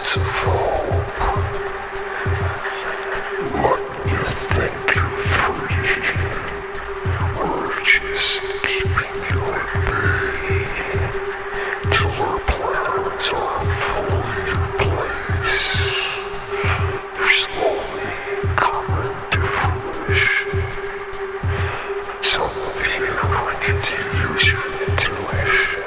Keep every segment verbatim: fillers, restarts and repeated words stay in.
foe. What you think you're free, we're just keeping you at bay till our plans are fully in place. They're slowly coming to fruition. Some of you need to use your intuition.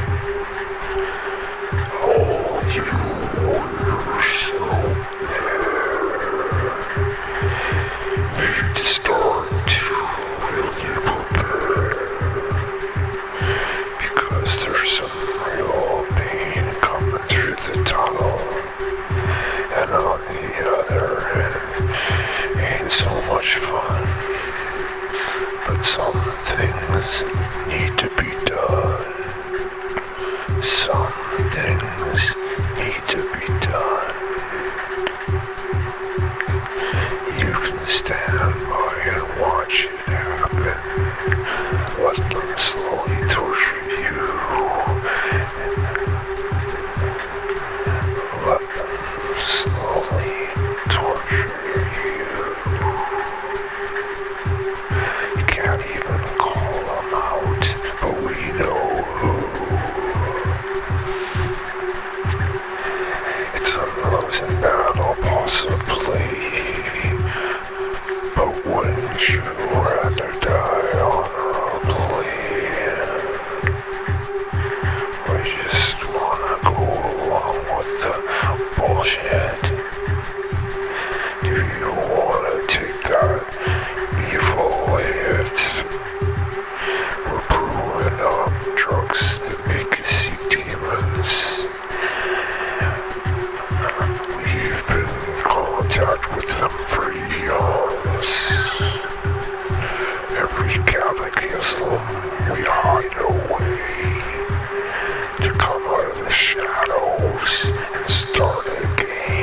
All you warriors out there need to start to really prepare, because there's some real pain coming through the tunnel, and on the other end ain't so much fun, but some things need to be done. Some things need to be done. You can stand by and watch it happen. Let them slowly torture you. Let them slowly torture you. You can't even call them out, but we know who. It's a losing battle, possibly, but wouldn't you rather die honorably? Or just wanna go along with the bullshit? Do you wanna take that evil hit? We're brewing up drugs that make you see demons. We've been in contact with them for eons. Every cataclysm, we hide away to come out of the shadows and start again.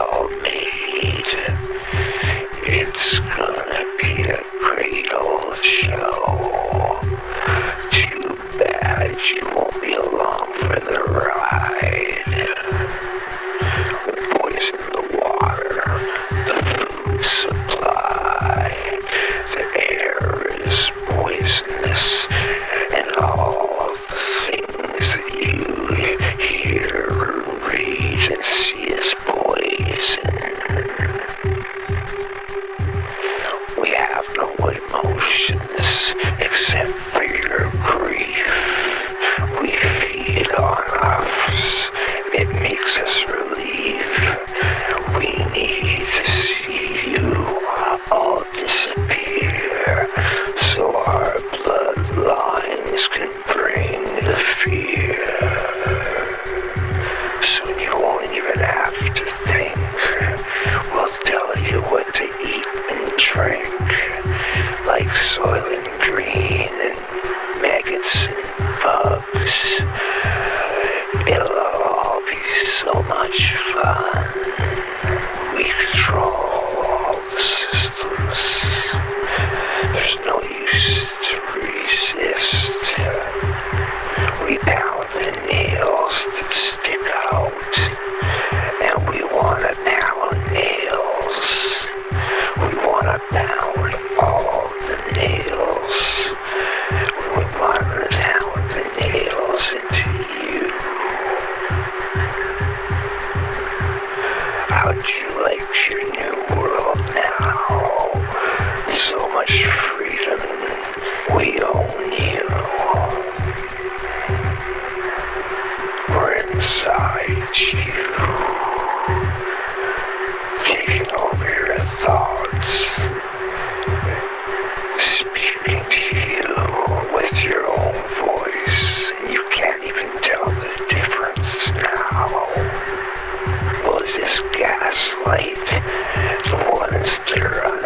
well made. It's gonna be a great old show. Too bad you won't be along for the ride. Poison the water, the food supply, the air is poisonous, and all the things that you hear, read, and see is poison. We have no emotions except for your grief. We feed on us. It makes us relieve. We need to see you all disappear so our bloodlines can bring the fear. Soon you won't even have to think. We'll tell you what to eat and drink, like Soylent Green and maggots and bugs. It'll all be so much fun. We control all the systems. There's no use to resist. We pound the nails that stick out, and we wanna pound nails. We wanna pound all the nails. We wanna pound the nails into you. How'd you like your new world now? So much freedom. We own you. We're inside you, taking over your thoughts, speaking to you with your own voice, and you can't even tell the difference now. Was this gaslight? The ones that are